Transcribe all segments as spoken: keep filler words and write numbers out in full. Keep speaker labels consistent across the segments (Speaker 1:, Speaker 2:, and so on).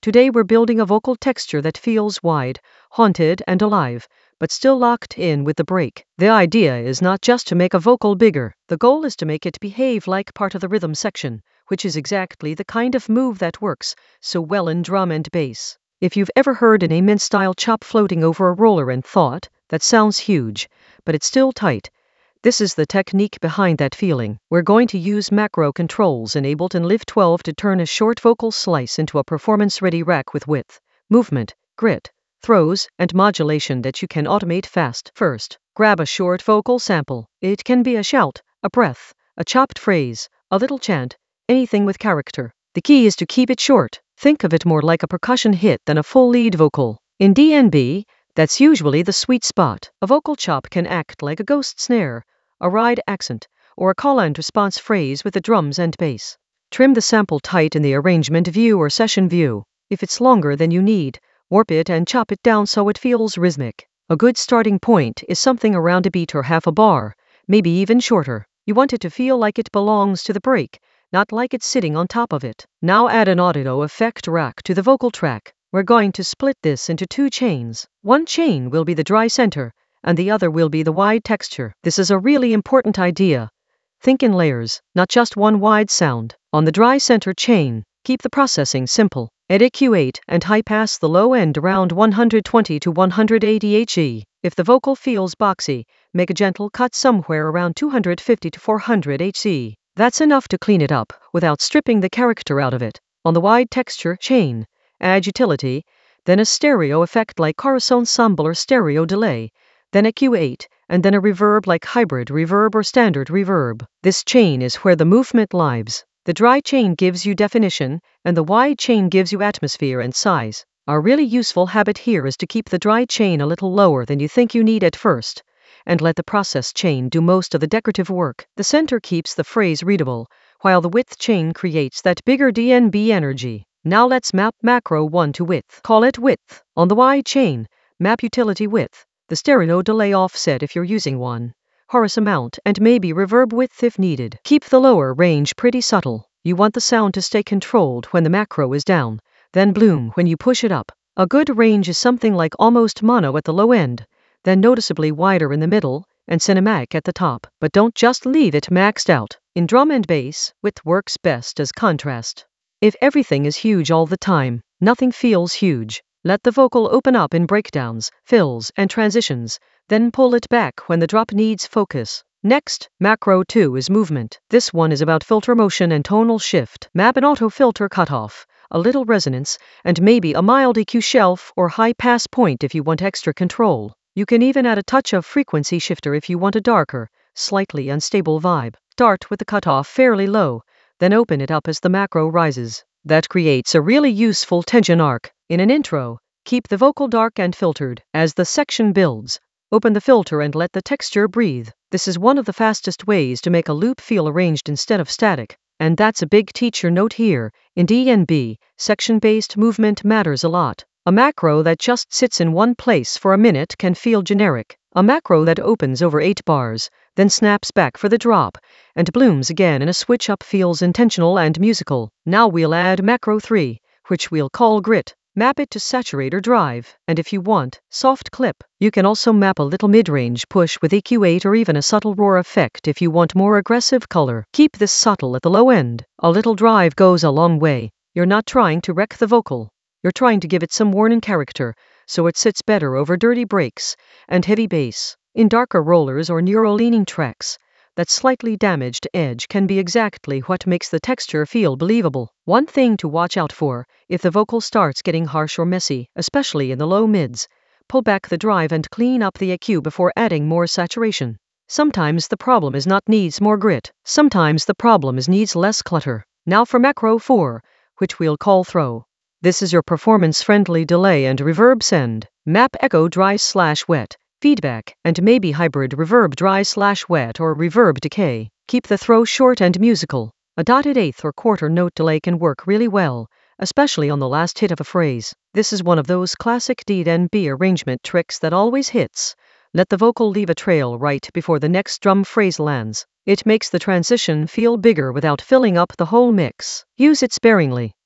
Speaker 1: Today we're building a vocal texture that feels wide, haunted, and alive, but still locked in with the break. The idea is not just to make a vocal bigger, the goal is to make it behave like part of the rhythm section, which is exactly the kind of move that works so well in drum and bass. If you've ever heard an amen-style chop floating over a roller and thought, that sounds huge, but it's still tight, this is the technique behind that feeling. We're going to use macro controls in Ableton Live twelve to turn a short vocal slice into a performance-ready rack with width, movement, grit, throws, and modulation that you can automate fast. First, grab a short vocal sample. It can be a shout, a breath, a chopped phrase, a little chant, anything with character. The key is to keep it short. Think of it more like a percussion hit than a full lead vocal. In D N B, that's usually the sweet spot. A vocal chop can act like a ghost snare, a ride accent, or a call-and-response phrase with the drums and bass. Trim the sample tight in the arrangement view or session view. If it's longer than you need, warp it and chop it down so it feels rhythmic. A good starting point is something around a beat or half a bar, maybe even shorter. You want it to feel like it belongs to the break, not like it's sitting on top of it. Now add an audio effect rack to the vocal track. We're going to split this into two chains. One chain will be the dry center, and the other will be the wide texture. This is a really important idea. Think in layers, not just one wide sound. On the dry center chain, keep the processing simple. Add E Q eight and high pass the low end around one hundred twenty to one hundred eighty hertz. If the vocal feels boxy, make a gentle cut somewhere around two hundred fifty to four hundred hertz. That's enough to clean it up, without stripping the character out of it. On the wide texture chain, add utility, then a stereo effect like chorus ensemble or stereo delay, then E Q eight, and then a reverb like hybrid reverb or standard reverb. This chain is where the movement lives. The dry chain gives you definition, and the wide chain gives you atmosphere and size. A really useful habit here is to keep the dry chain a little lower than you think you need at first, and let the process chain do most of the decorative work. The center keeps the phrase readable, while the width chain creates that bigger D N B energy. Now let's map macro one to width. Call it width. On the wide chain, map utility width, the stereo delay offset if you're using one, chorus amount, and maybe reverb width if needed. Keep the lower range pretty subtle. You want the sound to stay controlled when the macro is down, then bloom when you push it up. A good range is something like almost mono at the low end, then noticeably wider in the middle, and cinematic at the top. But don't just leave it maxed out. In drum and bass, width works best as contrast. If everything is huge all the time, nothing feels huge. Let the vocal open up in breakdowns, fills, and transitions, then pull it back when the drop needs focus. Next, macro two is movement. This one is about filter motion and tonal shift. Map an auto filter cutoff, a little resonance, and maybe a mild E Q shelf or high pass point if you want extra control. You can even add a touch of frequency shifter if you want a darker, slightly unstable vibe. Start with the cutoff fairly low, then open it up as the macro rises. That creates a really useful tension arc. In an intro, keep the vocal dark and filtered. As the section builds, open the filter and let the texture breathe. This is one of the fastest ways to make a loop feel arranged instead of static. And that's a big teacher note here. In D N B, section-based movement matters a lot. A macro that just sits in one place for a minute can feel generic. A macro that opens over eight bars, then snaps back for the drop, and blooms again in a switch-up feels intentional and musical. Now we'll add macro three, which we'll call grit. Map it to saturate or drive, and if you want, soft clip. You can also map a little mid-range push with E Q eight or even a subtle roar effect if you want more aggressive color. Keep this subtle at the low end. A little drive goes a long way. You're not trying to wreck the vocal. You're trying to give it some warning character, so it sits better over dirty breaks and heavy bass. In darker rollers or neuro-leaning tracks, that slightly damaged edge can be exactly what makes the texture feel believable. One thing to watch out for, if the vocal starts getting harsh or messy, especially in the low mids, pull back the drive and clean up the E Q before adding more saturation. Sometimes the problem is not needs more grit. Sometimes the problem is needs less clutter. Now for macro four, which we'll call throw. This is your performance-friendly delay and reverb send. Map echo dry slash wet, feedback, and maybe hybrid reverb dry slash wet or reverb decay. Keep the throw short and musical. A dotted eighth or quarter note delay can work really well, especially on the last hit of a phrase. This is one of those classic D N B arrangement tricks that always hits. Let the vocal leave a trail right before the next drum phrase lands. It makes the transition feel bigger without filling up the whole mix. Use it sparingly.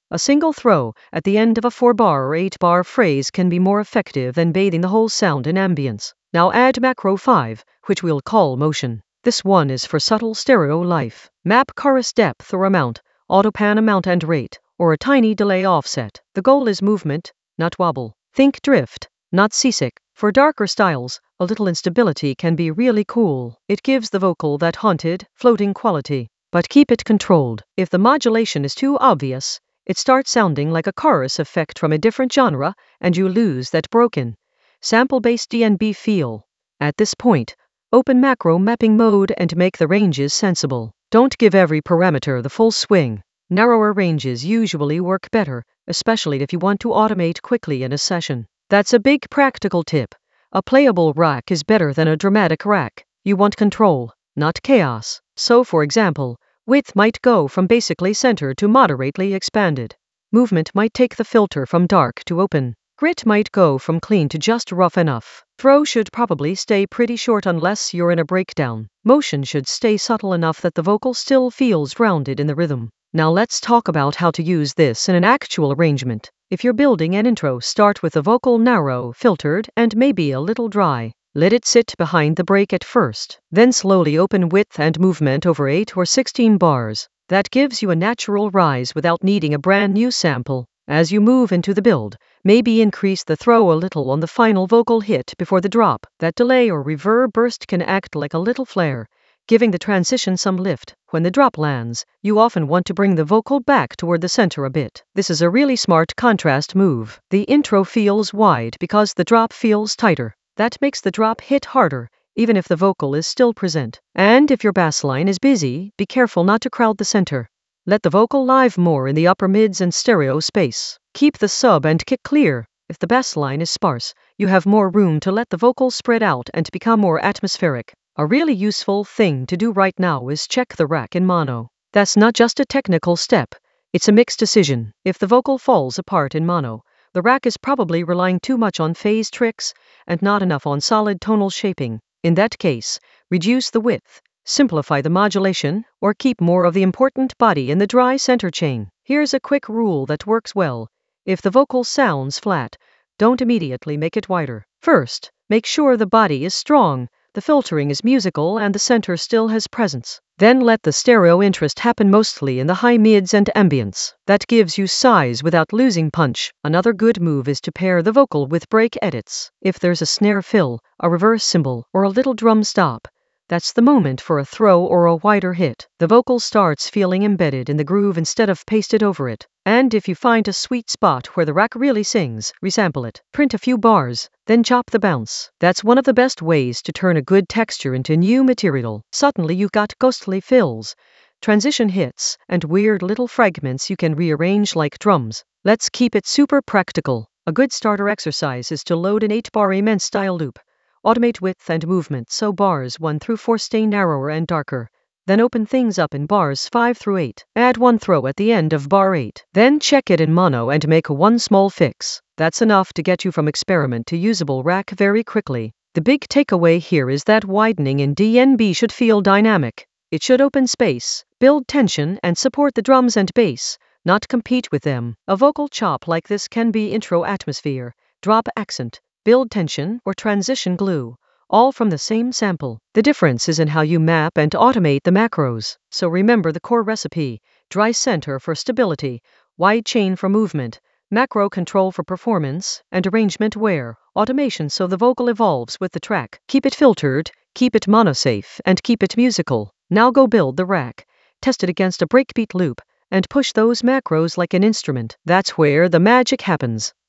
Speaker 1: A single throw at the end of a four bar or eight bar phrase can be more effective than bathing the whole sound in ambience. Now add macro five, which we'll call motion. This one is for subtle stereo life. Map chorus depth or amount, autopan amount and rate, or a tiny delay offset. The goal is movement, not wobble. Think drift, not seasick. For darker styles, a little instability can be really cool. It gives the vocal that haunted, floating quality. But keep it controlled. If the modulation is too obvious, it starts sounding like a chorus effect from a different genre, and you lose that broken, sample-based D and B feel. At this point, open macro mapping mode and make the ranges sensible. Don't give every parameter the full swing. Narrower ranges usually work better, especially if you want to automate quickly in a session. That's a big practical tip. A playable rack is better than a dramatic rack. You want control, not chaos. So for example, width might go from basically center to moderately expanded. Movement might take the filter from dark to open. Grit might go from clean to just rough enough. Throw should probably stay pretty short unless you're in a breakdown. Motion should stay subtle enough that the vocal still feels rounded in the rhythm. Now let's talk about how to use this in an actual arrangement. If you're building an intro, start with the vocal narrow, filtered, and maybe a little dry. Let it sit behind the break at first. Then slowly open width and movement over eight or sixteen bars. That gives you a natural rise without needing a brand new sample. As you move into the build, maybe increase the throw a little on the final vocal hit before the drop. That delay or reverb burst can act like a little flare, giving the transition some lift. When the drop lands, you often want to bring the vocal back toward the center a bit. This is a really smart contrast move. The intro feels wide because the drop feels tighter. That makes the drop hit harder, even if the vocal is still present. And if your bass line is busy, be careful not to crowd the center. Let the vocal live more in the upper mids and stereo space. Keep the sub and kick clear. If the bass line is sparse, you have more room to let the vocal spread out and become more atmospheric. A really useful thing to do right now is check the rack in mono. That's not just a technical step, it's a mixed decision. If the vocal falls apart in mono, the rack is probably relying too much on phase tricks and not enough on solid tonal shaping. In that case, reduce the width, simplify the modulation, or keep more of the important body in the dry center chain. Here's a quick rule that works well. If the vocal sounds flat, don't immediately make it wider. First, make sure the body is strong, the filtering is musical, and the center still has presence. Then let the stereo interest happen mostly in the high mids and ambience. That gives you size without losing punch. Another good move is to pair the vocal with break edits. If there's a snare fill, a reverse cymbal, or a little drum stop, that's the moment for a throw or a wider hit. The vocal starts feeling embedded in the groove instead of pasted over it. And if you find a sweet spot where the rack really sings, resample it. Print a few bars, then chop the bounce. That's one of the best ways to turn a good texture into new material. Suddenly you've got ghostly fills, transition hits, and weird little fragments you can rearrange like drums. Let's keep it super practical. A good starter exercise is to load an eight bar Amen style loop. Automate width and movement so bars one through four stay narrower and darker. Then open things up in bars five through eight. Add one throw at the end of bar eight. Then check it in mono and make one small fix. That's enough to get you from experiment to usable rack very quickly. The big takeaway here is that widening in D and B should feel dynamic. It should open space, build tension, and support the drums and bass, not compete with them. A vocal chop like this can be intro atmosphere, drop accent, build tension, or transition glue, all from the same sample. The difference is in how you map and automate the macros. So remember the core recipe: dry center for stability, wide chain for movement, macro control for performance, and arrangement where automation so the vocal evolves with the track. Keep it filtered, keep it monosafe, and keep it musical. Now go build the rack, test it against a breakbeat loop, and push those macros like an instrument. That's where the magic happens.